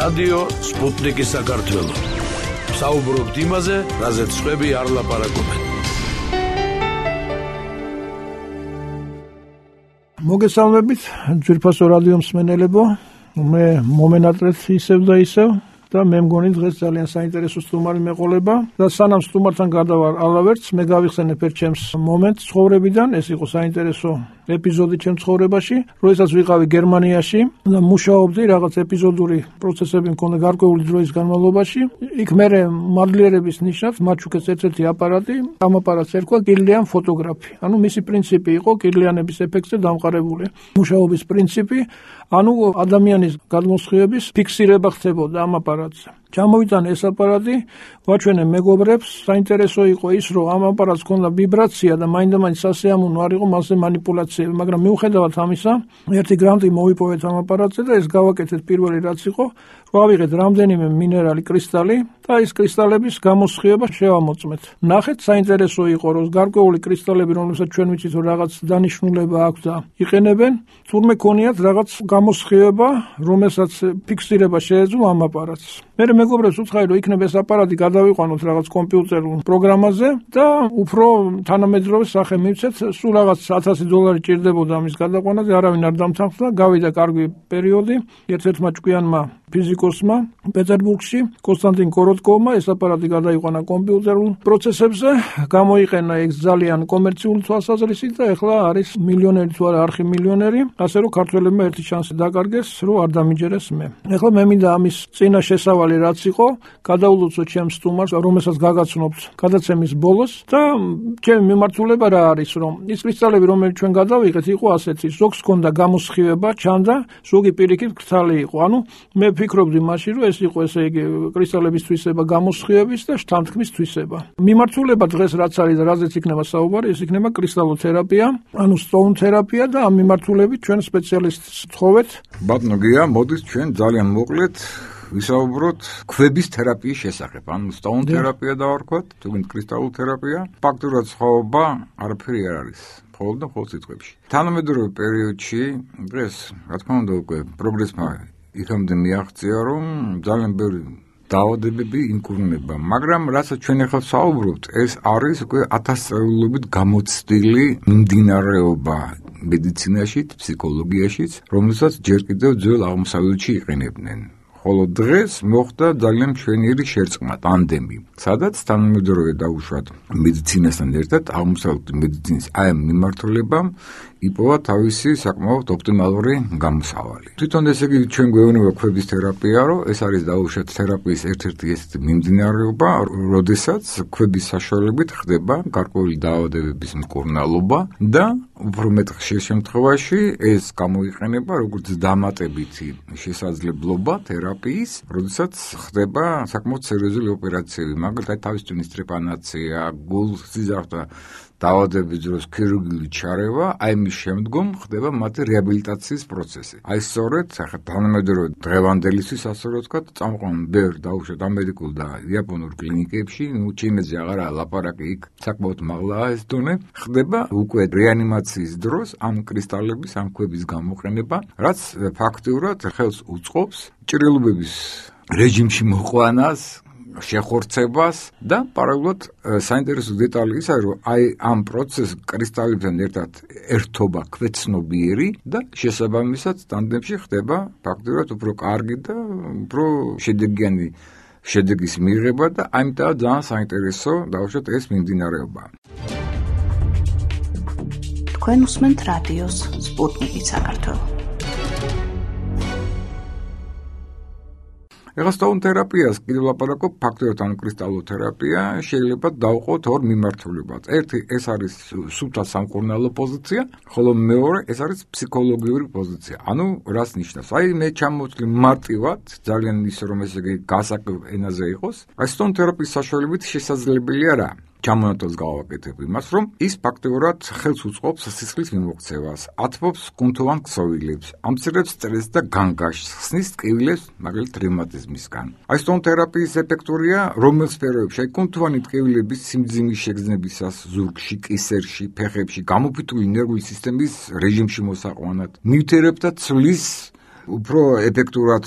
რადიო სპუტნიკი საქართველო. საუბრობთ იმაზე, რაზეც სხვები არ ლაპარაკობენ. მოგესალმებით, ძვირფასო რადიო მსმენელებო. მე მომენატრეთ ისევ და ისევ და მე მგონი დღეს ძალიან საინტერესო სტუმარი მეყოლება და სანამ სტუმართან გადავარ ალავერტს, მე გავიხსენებ ერთ ჩემს მომენტს ცხოვრებიდან. ეს იყო საინტერესო ეპიზოდი ჩემ ცხოვრებაში, როდესაც ვიყავი გერმანიაში და მუშაობდი რაღაც ეპიზოდური პროცესები მქონდა გარკვეული დროის განმავლობაში. იქ მე მადლიერების ნიშნად მაჩუკეს ერთ-ერთი აპარატი, ამ აპარატს ერქვა კირლიან ფოტოგრაფი. ანუ მისი პრინციპი იყო კირლიანების ეფექტზე დამყარებული მუშაობის პრინციპი, ანუ ადამიანის გადმოსხივების ფიქსირება ხდებოდა ამ აპარატზე. ჩამოვიტანე ეს აპარატი, ვაჩვენე მეგობრებს, საინტერესო იყო ის, რომ ამ აპარატს ჰქონდა ვიბრაცია და მაინდა-მაინც სასიამოვნო არ იყო მასზე манипуляციები, მაგრამ მიუხედავად ამისა, ერთი გრანტი მოვიპოვეთ ამ აპარატზე და ეს გავაკეთეთ პირველი რაც იყო, ვავიღეთ რამდენიმე მინერალი კრისტალი და ეს კრისტალების გამოსხივება შევამოწმეთ. ნახეთ, საინტერესო იყო, რომ გარკვეული კრისტალები, რომლებსაც ჩვენ ვიცით, რომ რაღაც დანიშნულება აქვს და იყენებენ, თურმე ქონიათ რაღაც გამოსხივება, რომელსაც ფიქსირება შეეძლო ამ აპარატს. მე მეგობრებს უცხარი, რომ იქნება ეს აპარატი გადავიყვანოთ რაღაც კომპიუტერულ პროგრამაზე და უფრო თანამედროვე სახე მივცეთ, სულ რაღაც $1000 ჭირდებოდა ამის გადაყვანაზე, არავინ არ დამთანხმდა, გავიდა კარგი პერიოდი, ერთ-ერთმა ჭკვიანმა ფიზიკოსმა პეტერბურგში, კონსტანტინ კოროტკოვმა ეს აპარატი გადაიყვანა კომპიუტერულ პროცესებზე, გამოიყენა ეს ძალიან კომერციული თვალსაზრისით და ეხლა არის მილიონერი თუ არა არხიმილიონერი, ასე რომ ქართველებმა ერთი შანსი დაკარგეს, რომ არ დამიჯერეს მე. ეხლა მე მინდა ამის წინა შესავალი რაც იყო, გადავლოცო ჩემს სტუმარს, რომელსაც გაგაცნობთ გადაცემის ბოლოს და ჩემი მიმართულება რა არის, რომ ის კრისტალები, რომელიც ჩვენ გადავიღეთ, იყო ასეთი, ზოგს ჰქონდა გამოსხივება, ჩანდა, ზოგი პირიქით ქრთალი იყო. ანუ მე ფიქრობდი მაშინ, რომ ეს იყო ესე იგი კრისტალების თვისება გამოსხივების და შთანთქმის თვისება. მიმართულება დღეს რაც არის და რაზეც იქნება საუბარი, ეს იქნება კრისტალოთერაპია, ანუ სტოუნ თერაპია და ამ მიმართულებით ჩვენ სპეციალისტს ვთხოვეთ. ბატონო გია, მოდით ჩვენ ძალიან მოკლედ ვისაუბროთ ქვების თერაპიის შესახებ. ანუ სტოუნ თერაპია დავარქვათ, თუნდაც კრისტალოთერაპია. ფაქტურად სხვაობა არაფერი არ არის. მხოლოდ და მხოლოდ სიტყვებში. თანამედროვე პერიოდში დღეს, რა თქმა უნდა, უკვე პროგრესმა იქამდე მიაღწია, რომ ძალიან ბევრი დაავადებები იმკურნება, მაგრამ რასაც ჩვენ ახლა ვსაუბრობთ, ეს არის უკვე 1000 წლებით გამოცდილი მიმდინარეობა მედიცინაში, ფსიქოლოგიაშიც, რომელსაც ჯერ კიდევ ძველ აღმოსავლეთში იყენებდნენ. ხოლო დღეს მოხდა ძალიან მშვენიერი შერწყმა, ტანდემი, სადაც თანამედროვე დაუშვათ მედიცინასთან ერთად აღმოსავლეთის მედიცინის აი ამ მიმართულებამ იპოვა თავისი საკმაოდ ოპტიმალური გამოსავალი. თვითონ ესე იგი ჩვენ გვეუბნება ქვების თერაპია, რომ ეს არის დაუშვათ თერაპიის ერთ-ერთი ესეთი მიმდინარეობა, როდესაც ქვების საშუალებით ხდება გარკვეული დაავადებების მკურნალობა და უფრო მეტ ხშირ შემთხვევაში ეს გამოიყენება როგორც დამატებითი შესაძლებლობა თერაპიის, როდესაც ხდება საკმაოდ სერიოზული ოპერაციები, მაგალითად თავის ტვინის ტრეპანაცია, გულსიზარდა დაავადების დროს ქირურგიული ჩარევა, აი მის შემდგომ ხდება მათი რეაბილიტაციის პროცესი. აი სწორედ თანამედროვე დღევანდელისთვის ასე რომ ვთქვათ, წამყვან ბევრ დაუშვათ ამერიკულ და იაპონურ კლინიკებში, ჩინეთში აღარაა ლაპარაკი, იქ საკმაოდ მაღლაა ეს დონე, ხდება უკვე რეანიმაციის დროს ამ კრისტალების, ამ ქვების გამოყენება, რაც ფაქტიურად ხელს უწყობს ჭრილობების რეჟიმში მოყვანას, შეხორცებას და პარალელურად საინტერესო დეტალი ის არის, რომ აი ამ პროცესს კრისტალებთან ერთად ერთობა ქვეცნობიერი და შესაბამისად ტანდემში ხდება ფაქტობრივად უფრო კარგი და უფრო შედეგიანი შედეგის მიღება და ამიტომ ძალიან საინტერესო დავუშვათ ეს მიმდინარეობა. თქვენ უსმენთ რადიოს სპუტნიკი საქართველო. ეხლა სტოუნ თერაპიას კიდევ ლაპარაკობ ფაქტობრივად ამ კრისტალოთერაპია შეიძლება დავყოთ ორ მიმართულებად. ერთი ეს არის სუფთა სამკურნალო პოზიცია, ხოლო მეორე ეს არის ფსიქოლოგიური პოზიცია. ანუ რას ნიშნავს? აი მე ჩამოვწვი მარტივად, ძალიან ისე რომ ესე იგი გასაკეთებ ენაზე იყოს. აი სტოუნ თერაპიის საშუალებით შესაძლებელია რა? ჩამონათვალს გავაკეთებ იმას, რომ ის ფაქტობრივად ხელს უწყობს სისხლის მიმოქცევას, ათბობს კუნთოვან ქსოვილებს, ამცირებს სტრესს და განგაშს, ხსნის ტკივილებს, მაგალითად რევმატიზმისგან. აი სტოუნ თერაპიის ეფექტურია რომელ სფეროებში? აი კუნთოვანი ტკივილების სიმძიმის შეგრძნებისას ზურგში, კისერში, ფეხებში, გამოფიტული ნერვული სისტემის რეჟიმში მოსაყვანად, ნივთიერებთა ცვლის უფრო ეფექტურად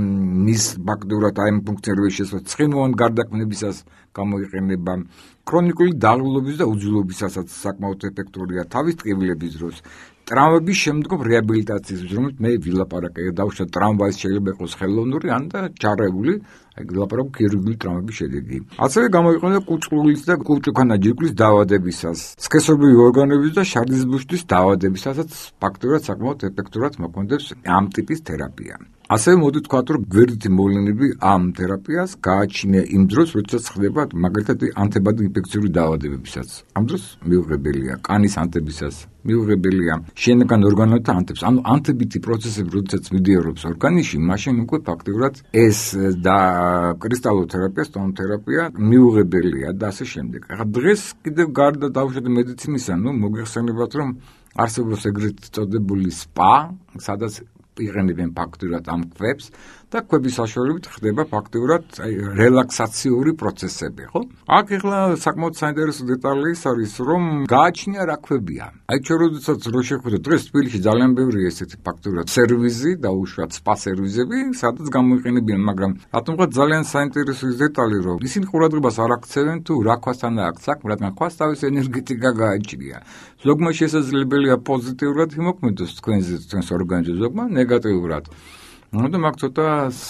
მის ფაქტურად აი ფუნქციონირების შესაძლებლად ცხიმოვან გარდაქმნებისას გამოიყენება, ქრონიკული დაღლილობის და უძილობისასაც საკმაოდ ეფექტურია, თავის ტკივილების დროს, ტრამვების შემდგომ რეაბილიტაციის დროს, რომელიც მე ვილაპარაკე, დავუშვათ ტრამვაის შეიძლება იყოს ხელოვნური ან და ჩარეული, აი ვილაპარაკო ქირურგიული ტრამვების შედეგი. ასევე გამოიყენება კუჭყულის და კუჭუქანა ჯირკვლის დაავადებისას, სქესობრივი ორგანოების და შარდის ბუშტის დაავადებისასაც ფაქტურად საკმაოდ ეფექტურად მოქმედებს ამ ტიპის თერაპია. ასევე მოდი ვთქვათ, რომ გვერდითი მოვლენები ამ თერაპიას გააჩნია იმ დროს, როდესაც ხდება მაგალითად ანთებადი ინფექციური დაავადებებისაც. ამ დროს მიუღებელია კანის ანთებისას, მიუღებელია შენական ორგანოთა ანთებს. ანუ ანთებითი პროცესები, როდესაც მიდიარობს ორგანიზმში, მაშინ უკვე ფაქტურად ეს და კრისტალურ თერაპია, სტონთერაპია მიუღებელია და ასე შემდეგ. ახლა დღეს კიდევ გარდა დავუშვათ მედიცინისა, მოგეხსენებათ, რომ არსებობს ეგრეთ წოდებული სპა, სადაც იყენებენ ფაქტურად ამ ქვებს და ქვების საშუალებით ხდება ფაქტურად რელაქსაციური პროცესები, ხო? აქ ახლა საკმაოდ საინტერესო დეტალი ის არის, რომ გააჩნია რა ქვებია. აი ჩვენ როდესაც რო შეხვდეთ დღეს თბილისში ძალიან ბევრი ესეთი ფაქტურად სერვიზი და უშუალოდ სპა სერვიზები, სადაც გამოიყენებიან, მაგრამ რატომღაც ძალიან საინტერესო ის დეტალი, რომ ისინი ყურადღებას არ აქცევენ თუ რა ქვასთან აქვს საქმე, რადგან ქვას თავის ენერგეტიკა გააჩნია. ზოგმა შესაძლებელია პოზიტიურად იმოქმედოს თქვენს ორგანიზმზე, ზოგმა ნეგატიურად. და მაგ ცოტა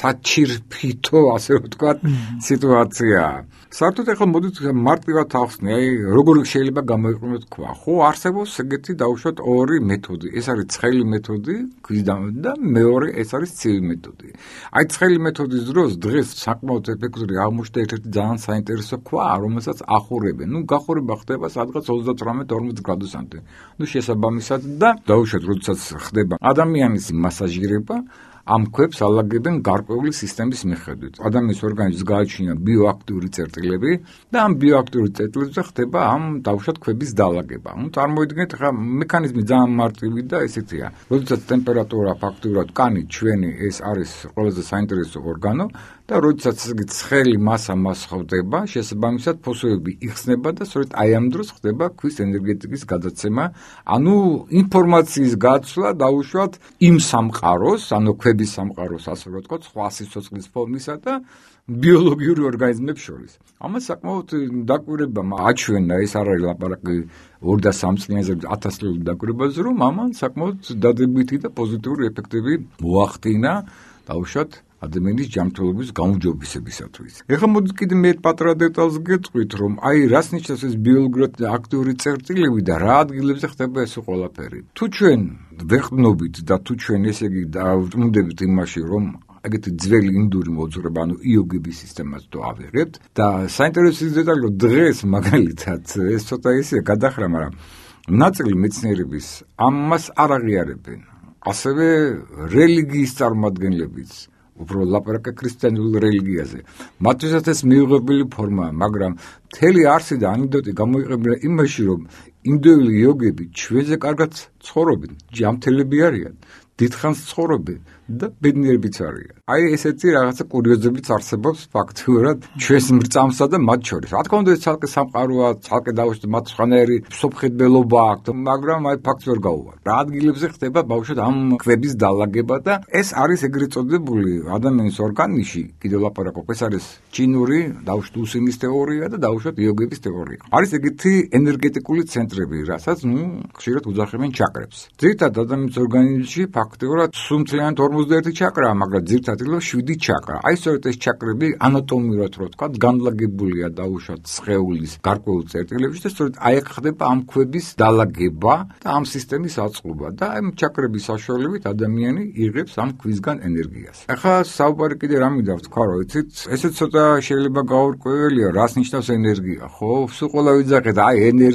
საჩირფითო, ასე ვთქვათ, სიტუაციაა. საერთოდ ახლა მოდით მარტივად ახსნე, აი როგორ შეიძლება გამოიყენოთ ქვა. ხო, არსებობს ეგეთი დავუშვათ ორი მეთოდი. ეს არის ცხელი მეთოდი, ქვის და მეორე ეს არის ცივი მეთოდი. აი ცხელი მეთოდის დროს დღეს საკმაოდ ეფექტური აღმოჩნდა ერთ-ერთი ძალიან საინტერესო ქვა, რომელსაც ახურებენ. გახურება ხდება სადღაც 38-40 გრადუსამდე. შესაბამისად და დავუშვათ, როდესაც ხდება ადამიანის მასაჟირება, ამ ქვებს ალაგებენ გარკვეული სისტემის მიხედვით. ადამიანის ორგანიზმს გააჩნია ბიოაქტიური წერტილები და ამ ბიოაქტიური წერტილებზე ხდება ამ დავუშვათ ქვების დაალაგება. წარმოიდგინეთ, ხა მექანიზმი ძალიან მარტივი და ესეთია. როდესაც ტემპერატურა ფაქტურად კანი ჩვენი ეს არის ყველაზე საინტერესო ორგანო და როდესაც ცხელი მასა მას ხვდება, შესაბამისად ფოსოები იხსნება და სწორედ აი ამ დროს ხდება ქვის ენერგეტიკის გადაცემა, ანუ ინფორმაციის გაცვლა დავუშვათ იმ სამყაროს, ანუ ქვების სამყაროს, ასე რომ ვთქვათ, სხვა სიცოცხლის ფორმისა და ბიოლოგიური ორგანიზმებს შორის. ამას საკმაოდ დაკვირვებამ აჩვენა, ეს არ არის ლაპარაკი 2 და 3 წლიანზე 1000 წლიანი დაკვირვებაზე, რომ ამან საკმაოდ დადებითი და პოზიტიური ეფექტები მოახდინა, დავუშვათ ადამიანის ჯანმრთელობის გაუმჯობესებისათვის. ეხლა მოდით კიდე მე პატრა დეტალს გეტყვით, რომ აი რას ნიშნავს ეს ბიოლოგიურად აქტიური წერტილები და რა ადგილებზე ხდება ეს ყველაფერი. თუ ჩვენ ვეხნობით და თუ ჩვენ ესე იგი დავწმუნდებით იმაში, რომ ეგეთი ძველი ინდური მოძღვრება, ანუ იოგების სისტემას თუ ავიღებთ და საინტერესო ის დეტალი, რომ დღეს მაგალითად ეს ცოტა ისე გადახრა, მაგრამ ნაწილი მეცნიერების ამას არ აღიარებენ. ასევე რელიგიის წარმომადგენლებიც უფრო ლაპარაკა ქრისტიანულ რელიგიაზე. მათთვისაც ეს მიუღებელი ფორმაა, მაგრამ მთელი არსი და ანეკდოტი გამოიყენება იმაში, რომ ინდოელი იოგები ჩვენზე კარგად ცხოვრობენ, ჯანმრთელები არიან, დიდხანს ცხოვრობენ და ბედნიერებიც არიან. აი ესეთი რაღაცა კურიოზებიც არსებობს ფაქტურად ჩვენს მრწამსა და მათ შორის. რა თქმა უნდა, ეს ცალკე სამყაროა, ცალკე დავუშვათ მათ სხვანაირი მსოფლმხედველობა აქვს, მაგრამ აი ფაქტს ვერ გაუვარ. რა ადგილებზე ხდება ბავშვად ამ ქვების დაალაგება და ეს არის ეგრეთ წოდებული ადამიანის ორგანიზმში, კიდევ ლაპარაკობ, ეს არის ჩინური დავუშვათ უსინის თეორია და დავუშვათ იოგების თეორია. არის ეგეთი ენერგეტიკული ცენტრები, რასაც ხშირად უძახებენ ჩაკრებს. ძირითადად ადამიანის ორგანიზმში ფაქტურად სუნთლიანად 41 ჩაკრაა, მაგრამ ძირითადად 7 ჩაკრა. აი სწორედ ეს ჩაკრები ანატომიურად რო ვთქვათ, განლაგებულია დავუშვათ სხეულის გარკვეულ წერტილებში და სწორედ აი ხდება ამ ქვების დაალაგება და ამ სისტემის აწყობა და ამ ჩაკრების საშუალებით ადამიანი იღებს ამ ქვისგან ენერგიას. ახლა საუბარი კიდე რა მინდა ვთქვა, რომ იცით, ესეც ცოტა შეიძლება გაურკვეველია, რას ნიშნავს ენერგია, ხო? სულ ყველა ვიძახეთ, აი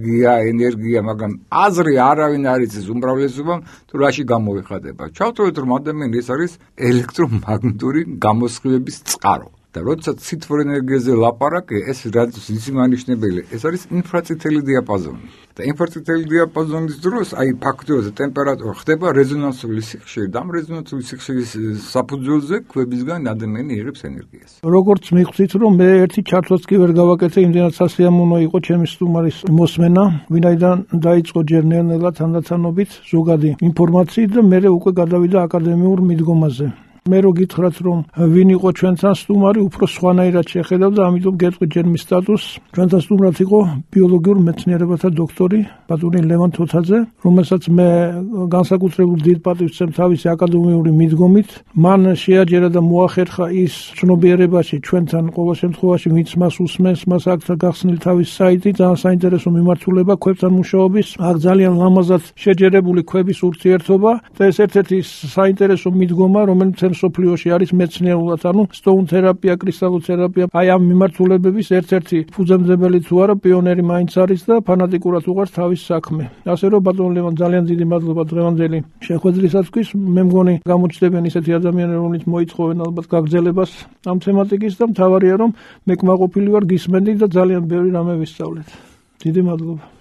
ენერგია, მაგრამ აზრი არავინ არ იცის უმრავლესობამ თუ რაში გამოიხატება. ჩავთვალეთ, რომ ადამიანი ეს არის ელექტრომაგნიტური გამოსხივების წყარო. და როდესაც ციფრ ენერგიაზე ლაპარაკე, ეს რაც ისიმანიშნებელი, ეს არის ინფრაწითელი დიაპაზონი. და ინფრაწითელი დიაპაზონის დროს, აი ფაქტობრივად ტემპერატურა ხდება რეზონანსული სიხშირე, და ამ რეზონანსული სიხშირის საფუძველზე ქვებისგან ადამიანი იღებს ენერგიას. როგორც მიხსით, რომ მე ერთი ჩართვაც კი ვერ გავაკეთე, იმდენად სასიამოვნო იყო ჩემი სტუმარის მოსმენა, ვინაიდან დაიწყო ჯერ ნელ-ნელა თანდათანობით ზოგადი ინფორმაციით და მე უკვე გადავიდა აკადემიურ მიდგომაზე. მე რო გითხრათ, რომ ვინ იყო ჩვენთან სტუმარი, უფრო სხვანაირად შეხედავდა, ამიტომ გეტყვით ჯერ მის სტატუსს. ჩვენთან სტუმრად იყო ბიოლოგიურ მეცნიერებათა დოქტორი ბატონი ლევან თოთაძე, რომელსაც მე განსაკუთრებულ დიდ პატივს ვცემ თავისი აკადემიური მიდგომით. მან შეაჯერა და მოახერხა ის ცნობიერებაში ჩვენთან ყოველ შემთხვევაში, ვინც მას უსმენს, მას აქვს გახსნილი თავის საიტი, ძალიან საინტერესო მიმართულება ქვებთან მუშაობის, აქ ძალიან ლამაზად შეჯერებული ქვების ურთიერთობა და ეს ერთ-ერთი საინტერესო მიდგომა, რომელიც სოფლიოში არის მეცნიერულად, ანუ სტოუნ თერაპია, კრისტალოთერაპია, აი ამ მიმართულებების ერთ-ერთი ფუძემდებელი თუ არა პიონერი მაინც არის და ფანატიკურად უყვარს თავის საქმე. ასე რომ ბატონ ლევან, ძალიან დიდი მადლობა დღევანდელი შეხვედრისათვის. მე მგონი გამოჩნდებიან ისეთი ადამიანები, რომლებიც მოითხოვენ ალბათ გაგრძელებას ამ თემატიკის და მთავარია რომ მე კმაყოფილი ვარ გისმენდით და ძალიან ბევრი რამე ვისწავლეთ. დიდი მადლობა.